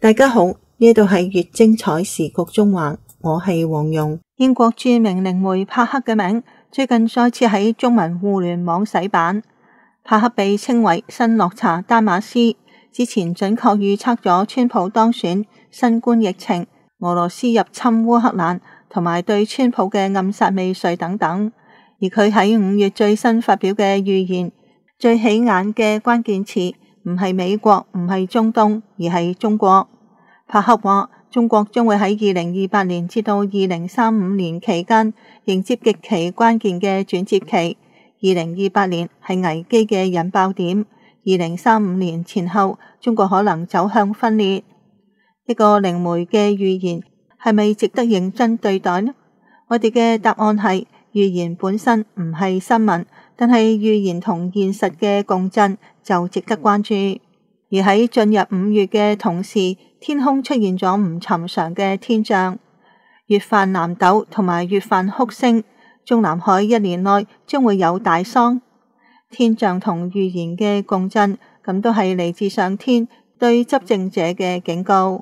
大家好，呢度係粵精彩時局中環，我係黃蓉。英國著名靈媒帕克嘅名最近再次喺中文互聯網洗版。帕克被稱為新諾查丹馬斯，之前準確預測咗川普當選、新冠疫情、俄羅斯入侵烏克蘭同埋對川普嘅暗殺未遂等等。而佢喺5月最新發表嘅預言，最起眼嘅關鍵詞唔係美國，唔係中東，而係中國。帕克話中國將會喺2028年至到2035年期間迎接極其關鍵嘅轉折期。2028年係危機嘅引爆點，2035年前後中國可能走向分裂。一個靈媒嘅預言係咪值得認真對待呢？我哋嘅答案係預言本身唔係新聞，但係預言同現實嘅共振就值得關注。而喺進入5月嘅同時，天空出現咗唔尋常嘅天象，越泛南斗同埋越泛哭星，中南海1年內將會有大喪。天象同預言嘅共振，咁都係嚟自上天對執政者嘅警告。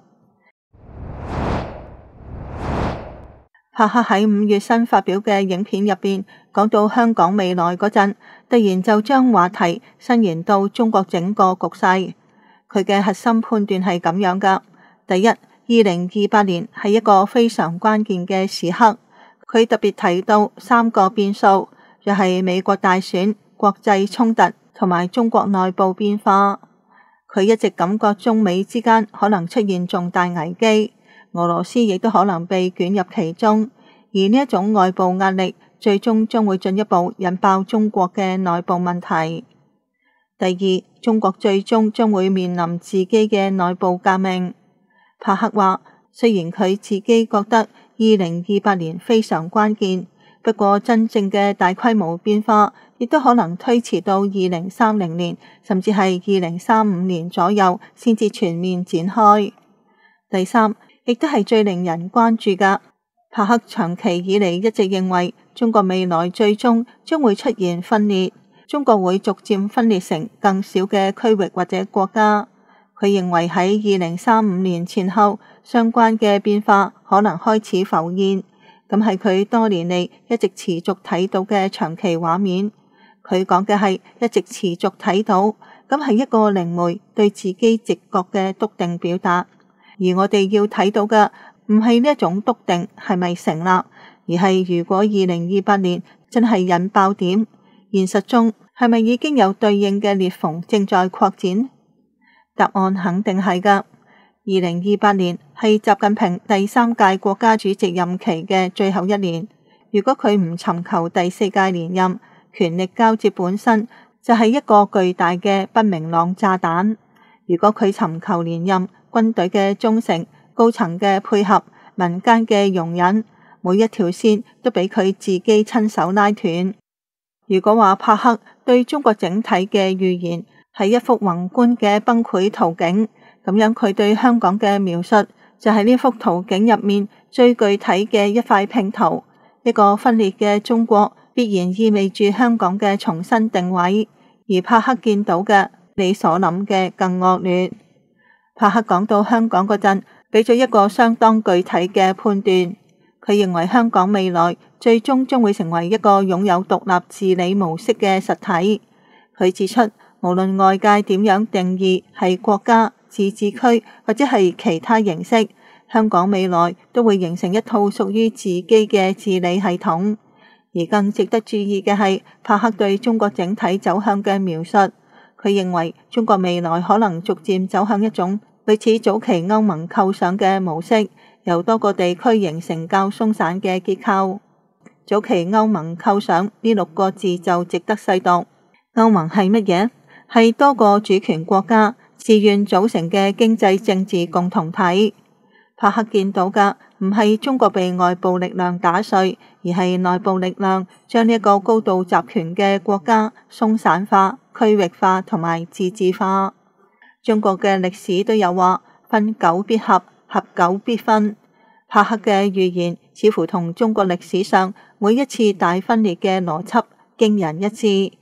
帕克喺5月新發表嘅影片入邊講到香港未來嗰陣，突然就將話題伸延到中國整個局勢。佢嘅核心判斷係咁樣噶：第一，2028年係一個非常關鍵嘅時刻。佢特別提到3個變數，就係美國大選、國際衝突同埋中國內部變化。佢一直感覺中美之間可能出現重大危機，俄羅斯亦都可能被捲入其中，而呢一種外部壓力最終將會進一步引爆中國嘅內部問題。第二，中國最終將會面臨自己嘅內部革命。帕克話，雖然佢自己覺得2028年非常關鍵，不過真正嘅大規模變化亦都可能推遲到2030年，甚至係2035年左右先至全面展開。第三，亦都係最令人關注㗎。帕克長期以嚟一直認為中國未來最終將會出現分裂。中國會逐漸分裂成更小嘅區域或者國家。佢認為喺2035年前後，相關嘅變化可能開始浮現。咁係佢多年嚟一直持續睇到嘅長期畫面。佢講嘅係一直持續睇到，咁係一個靈媒對自己直覺嘅篤定表達。而我哋要睇到嘅唔係呢一種篤定係咪成立，而係如果2028年真係引爆點，現實中係咪已經有對應嘅裂縫正在擴展？答案肯定係㗎。2028年係習近平第3屆國家主席任期嘅最後1年。如果佢唔尋求第4屆連任，權力交接本身就係一個巨大嘅不明朗炸彈。如果佢尋求連任，軍隊嘅忠誠、高層嘅配合、民間嘅容忍，每一條線都俾佢自己親手拉斷。如果話帕克對中國整體嘅預言係一幅宏觀嘅崩潰圖景，咁樣佢對香港嘅描述就係呢幅圖景入面最具體嘅一塊拼圖。一個分裂嘅中國必然意味住香港嘅重新定位，而帕克見到嘅你所諗嘅更惡劣。帕克講到香港嗰陣，俾咗一個相當具體嘅判斷。佢認為香港未來最終將會成為一個擁有獨立治理模式嘅實體。佢指出，無論外界點樣定義係國家、自治區或者係其他形式，香港未來都會形成一套屬於自己嘅治理系統。而更值得注意嘅係帕克對中國整體走向嘅描述。佢認為中國未來可能逐漸走向一種類似早期歐盟構想嘅模式，由多個地區形成較鬆散嘅結構。早期歐盟構想呢6個字就值得細讀。歐盟係乜嘢？係多個主權國家自願組成嘅經濟政治共同體。帕克見到嘅唔係中國被外部力量打碎，而係內部力量將呢一個高度集權嘅國家鬆散化、區域化同埋自治化。中國嘅歷史都有話，分久必合，合久必分。帕克嘅預言似乎同中國歷史上每一次大分裂嘅邏輯驚人一致。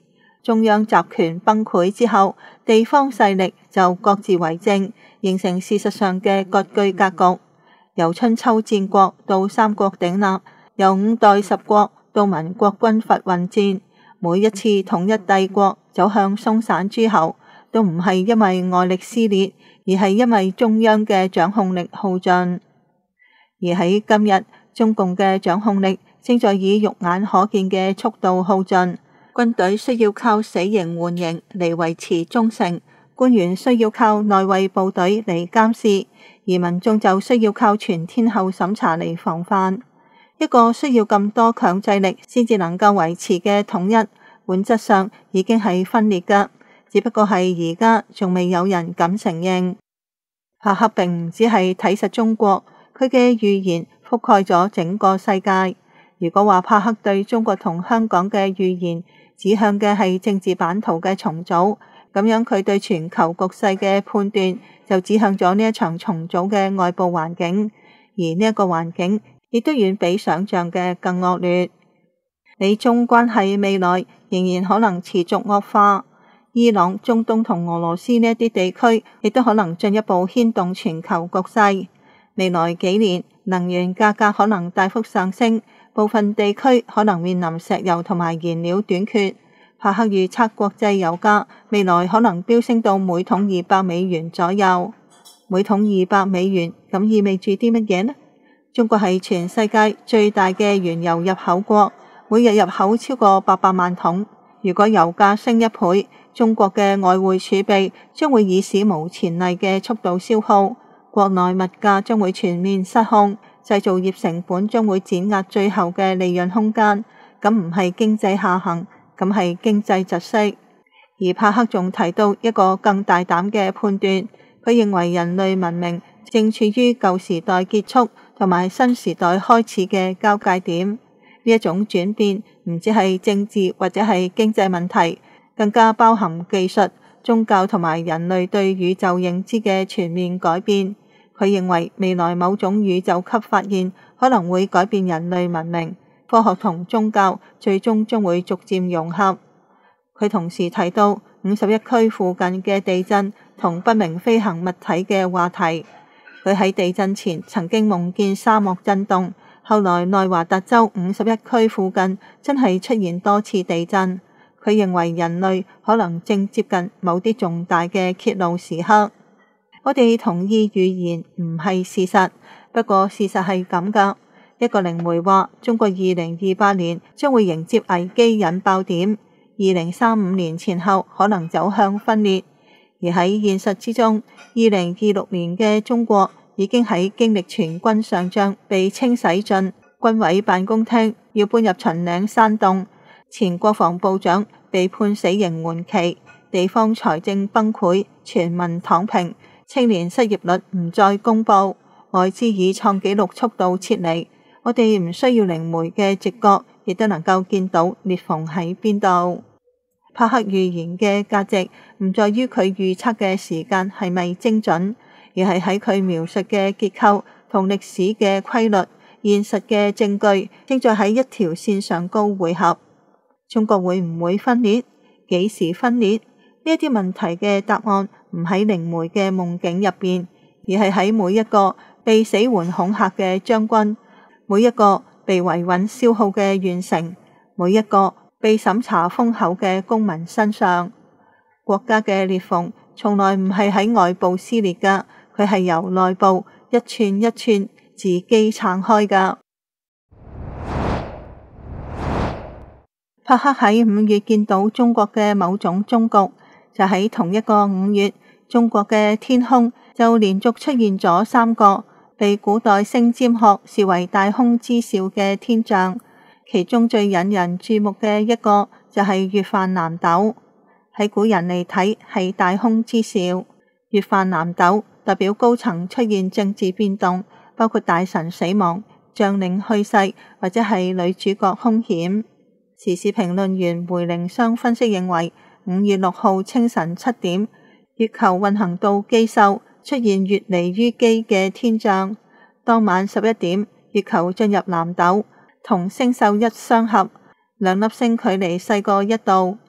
中央集權崩潰之後，地方勢力就各自為政，形成事實上嘅割據格局。由春秋戰國到三國鼎立，由五代十國到民國軍閥混戰，每一次統一帝國走向鬆散諸侯，都唔係因為外力撕裂，而係因為中央嘅掌控力耗盡。而喺今日，中共嘅掌控力正在以肉眼可見嘅速度耗盡。軍隊需要靠死刑緩刑嚟維持忠誠，官員需要靠內衛部隊嚟監視，而民眾就需要靠全天候審查嚟防範。一個需要咁多強制力先至能夠維持嘅統一，本質上已經係分裂㗎，只不過係而家仲未有人敢承認。帕克並唔只係睇實中國，佢嘅預言覆蓋咗整個世界。如果話帕克對中國同香港嘅預言指向嘅係政治版圖嘅重組，咁樣佢對全球局勢嘅判斷就指向咗呢一場重組嘅外部環境，而呢一個環境亦都遠比想象嘅更惡劣。美中關係未來仍然可能持續惡化，伊朗、中東同俄羅斯呢一啲地區亦都可能進一步牽動全球局勢。未來幾年能源價格可能大幅上升，部分地區可能面臨石油同埋燃料短缺。帕克預測國際油價未來可能飆升到每桶$200左右。每桶$200，咁意味住啲乜嘢呢？中國係全世界最大嘅原油入口國，每日入口超過800萬桶。如果油價升1倍，中國嘅外匯儲備將會以史無前例嘅速度消耗，國內物價將會全面失控，製造業成本將會碾壓最後嘅利潤空間。咁唔係經濟下行，咁係經濟窒息。而帕克仲提到一個更大膽嘅判斷，佢認為人類文明正處於舊時代結束同埋新時代開始嘅交界點。呢一種轉變唔只係政治或者係經濟問題，更加包含技術、宗教同埋人類對宇宙認知嘅全面改變。佢認為未來某種宇宙級發現可能會改變人類文明，科學同宗教最終將會逐漸融合。佢同時提到51區附近嘅地震同不明飛行物體嘅話題。佢喺地震前曾經夢見沙漠震動，後來內華達州51區附近真係出現多次地震。佢認為人類可能正接近某啲重大嘅揭露時刻。我哋同意預言唔係事實，不過事實係咁㗎。一個靈媒話中國2028年將會迎接危機引爆點，2035年前後可能走向分裂。而喺現實之中，2026年嘅中國已經喺經歷全軍上將被清洗盡，軍委辦公廳要搬入秦嶺山洞，前國防部長被判死刑緩期，地方財政崩潰，全民躺平，青年失業率唔再公布，外資以創紀錄速度撤離。我哋唔需要靈媒嘅直覺，亦都能夠見到裂縫喺邊度。帕克預言嘅價值唔在於佢預測嘅時間係咪精準，而係喺佢描述嘅結構同歷史嘅規律、現實嘅證據正在喺一條線上高匯合。中國會唔會分裂？幾時分裂？呢一啲問題嘅答案唔喺靈媒嘅夢境入邊，而係喺每一個被死桓恐嚇嘅將軍，每一個被維穩消耗嘅縣城，每一個被審查封口嘅公民身上。國家嘅裂縫從來唔係喺外部撕裂噶，佢係由內部一寸一寸自己撐開噶。帕克喺5月見到中國嘅某種終局，就喺同一個5月，中國嘅天空就連續出現咗3個被古代星占學視為大空之兆嘅天象。其中最引人注目嘅一個就係月泛南斗，喺古人嚟睇係大空之兆。月泛南斗代表高層出現政治變動，包括大臣死亡、將領去世或者係女主角凶險。時事評論員梅靈湘分析認為，5月6號清晨7點，月球運行到基宿，出現越離於基嘅天象。當晚11點，月球進入南斗，同星宿1相合，兩粒星距離細過1度。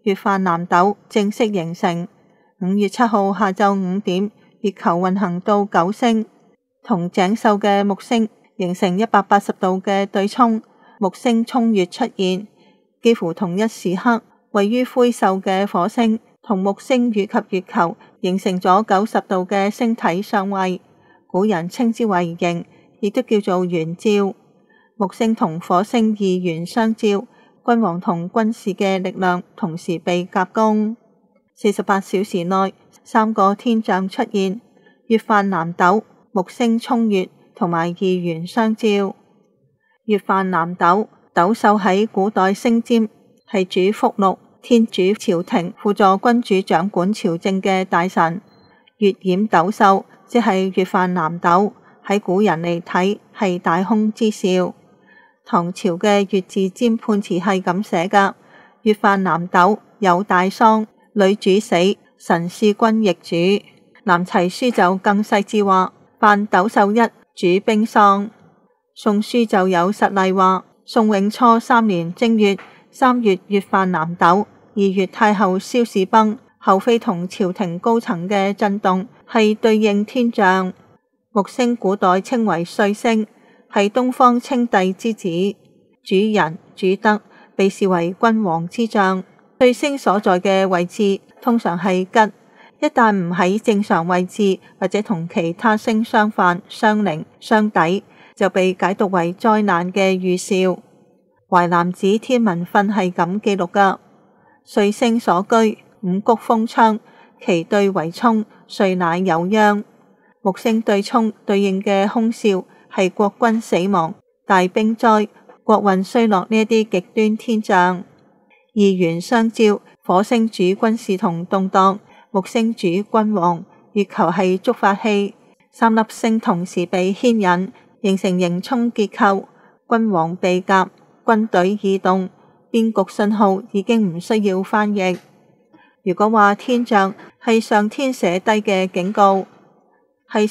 月泛南斗正式形成。5月7號下晝5點，月球運行到9星，同井宿嘅木星形成180度嘅對沖，木星衝月出現。幾乎同一時刻，位於灰宿嘅火星同木星與及月球形成咗90度嘅星體相位，古人稱之為刑，亦都叫做圓照。木星同火星二元相照，君王同軍事嘅力量同時被夾攻。48小時內3個天象出現，月泛南斗、木星衝月同埋二元相照。月泛南斗，斗宿喺古代星占，係主福祿、天主朝廷輔助君主掌管朝政嘅大臣。月掩斗宿，即係月泛南斗，喺古人嚟睇係大凶之兆。唐朝嘅月字占判詞係咁寫噶：月泛南斗，有大喪，女主死，神弑君亦主。南齊書就更細緻話：犯斗宿一，主兵喪。宋書就有實例話：宋永初3年正月3月月泛南斗，2月太后蕭氏崩，后妃同朝廷高層嘅震動係對應天象。木星古代稱為歲星，係東方稱帝之子，主仁主德，被視為君王之象。歲星所在嘅位置通常係吉，一旦唔喺正常位置或者同其他星相反、相鄰、相抵，就被解讀為災難嘅預兆。淮南子天文訓係咁記錄噶：歲星所居，五穀豐昌，其對為沖，歲乃有殃。木星對沖對應嘅凶兆係國君死亡、大兵災、國運衰落呢一啲極端天象。二元相照，火星主軍事同動盪，木星主君王，月球係觸發器，3粒星同時被牽引，形成刑沖結構，君王被夾，軍隊異動，變局信號已經唔需要翻譯。如果話天象係上天寫低嘅警告，咁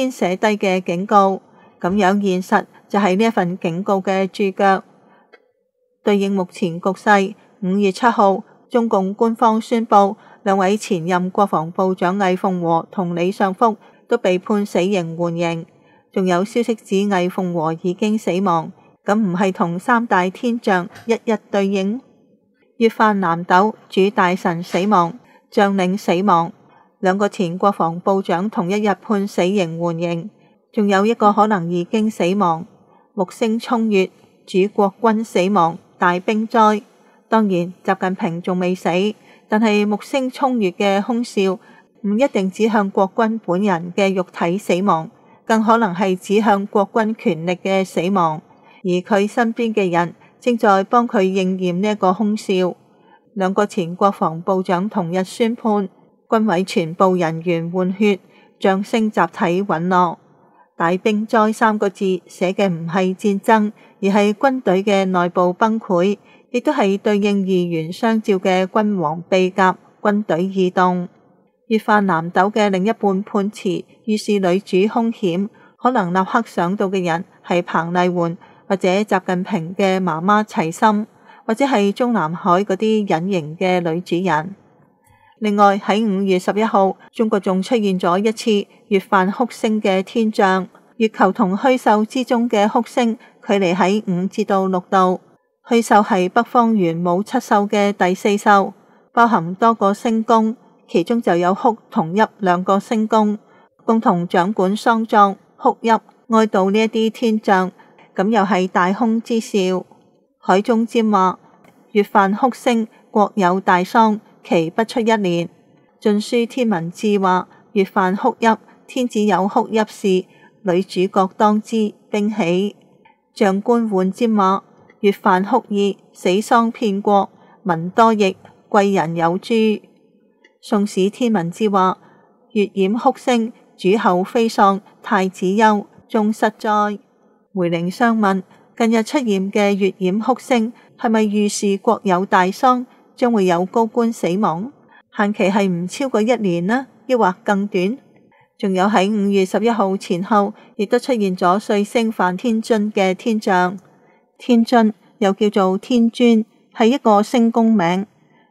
樣現實就係呢一份警告嘅注腳。對應目前局勢，5月7號，中共官方宣布2位前任國防部長魏鳳和同李尚福都被判死刑緩刑，仲有消息指魏鳳和已經死亡，咁唔係同3大天象一一對應？月泛南斗，主大臣死亡、將領死亡，2個前國防部長同一日判死刑緩刑，仲有1個可能已經死亡。木星衝月，主國君死亡、大兵災。當然習近平仲未死，但係木星衝月嘅凶兆唔一定指向國君本人嘅肉體死亡，更可能係指向國君權力嘅死亡，而佢身邊嘅人正在幫佢應驗呢一個凶兆。2個前國防部長同日宣判，軍委全部人員換血，將星集體隕落。大兵災3個字寫嘅唔係戰爭，而係軍隊嘅內部崩潰，亦都係對應二元相照嘅君王被夾、軍隊異動。月泛南斗嘅另一半判詞，預示女主凶險，可能立刻想到嘅人係彭麗媛或者習近平嘅媽媽齊心，或者係中南海嗰啲隱形嘅女主人。另外喺5月11號，中國仲出現咗一次月泛哭星嘅天象，月球同虛宿之中嘅哭星距離喺5至到6度。虛宿係北方玄武7宿嘅第4宿，包含多個星宮，其中就有哭同泣2個星宮，共同掌管喪葬、哭泣、哀悼呢一啲天象，咁又係大凶之兆。海中占話：月泛哭星，國有大喪，期不出1年。晉書天文志話：月泛哭泣，天子有哭泣事，女主角當之，兵喜。將官換占話：月泛哭意，死喪遍國，民多疫，貴人有諸。宋史天文志話：月掩哭星，主后非喪，太子憂，終失災。梅玲相問：近日出現嘅月掩哭星係咪預示國有大喪，將會有高官死亡？限期係唔超過1年呢，抑或更短？仲有喺5月11號前後，亦都出現咗歲星犯天津嘅天象。天津又叫做天尊，係一個星宮名。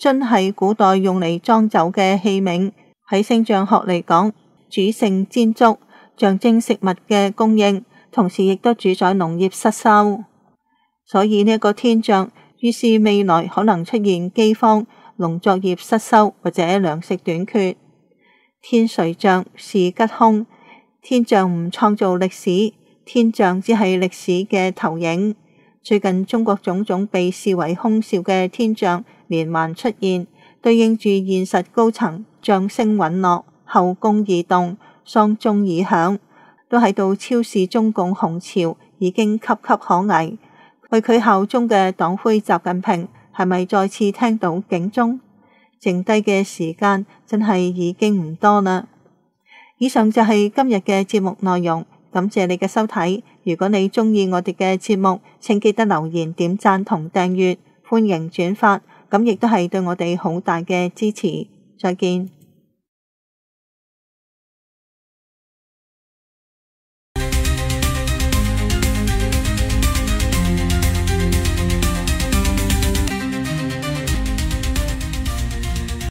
樽係古代用嚟裝酒嘅器皿，喺星象學嚟講，主盛煎粥，象徵食物嘅供應，同時亦都主宰農業失收。所以呢一個天象預示未來可能出現饑荒、農作業失收或者糧食短缺。天瑞象是吉凶，天象唔創造歷史，天象只係歷史嘅投影。最近中國種種被視為凶兆嘅天象連環出現，對應住現實高層將聲殞落、後宮異動、喪鐘已響，都喺度昭示中共洪潮已經岌岌可危。為佢效忠嘅黨魁習近平係咪再次聽到警鐘？剩低嘅時間真係已經唔多啦。以上就係今日嘅節目內容，感謝你嘅收睇。如果你鍾意我哋嘅節目，請記得留言、點讚同訂閱，歡迎轉發，咁亦都係對我哋好大嘅支持。再見。